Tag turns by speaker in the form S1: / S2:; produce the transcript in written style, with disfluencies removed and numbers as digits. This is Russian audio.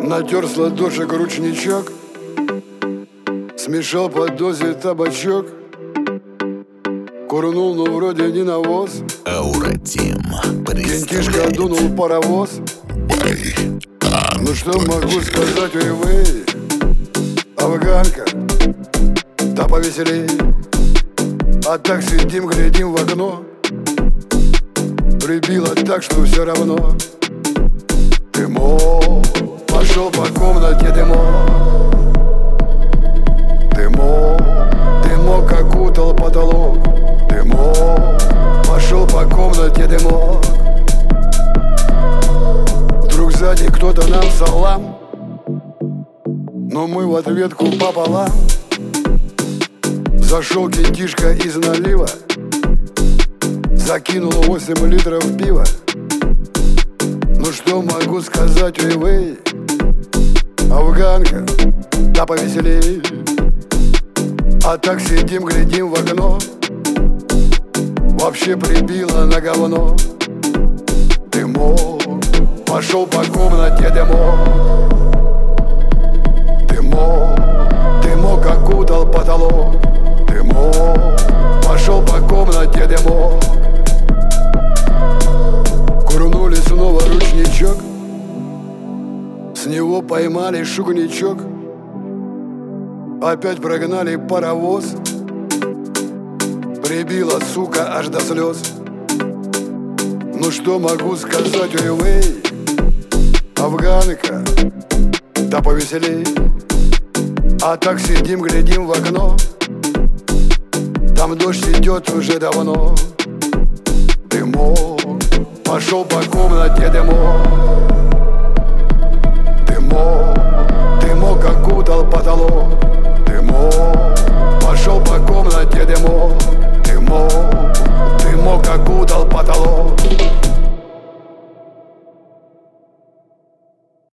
S1: Натер с ладошек ручничок, смешал под дозе табачок, курнул, но вроде не навоз.
S2: Ауратим
S1: Кентишка дунул паровоз. Ну что могу сказать, ой-вей, афганка, да повеселей. А так сидим, глядим в окно, прибило так, что все равно. Дымок пошел по комнате, дымок. Дымок, дымок окутал потолок. Дымок пошел по комнате, дымок. Вдруг сзади кто-то нам салам, но мы в ответку пополам. Зашел кентишка из налива, закинул 8 литров пива. Ну что могу сказать, ой-вей, афганка, да повеселей. А так сидим, глядим в окно, вообще прибило на говно. Дымок пошел по комнате, дымок. Дымок, дымок окутал потолок. Дымок пошел по комнате, дымок. Курнули снова ручничок, с него поймали шугничок. Опять прогнали паровоз, прибила, сука, аж до слез. Ну что могу сказать, ой-вей, афганка, да повеселей. А так сидим, глядим в окно, там дождь идет уже давно. Дымок пошел по комнате, дымок.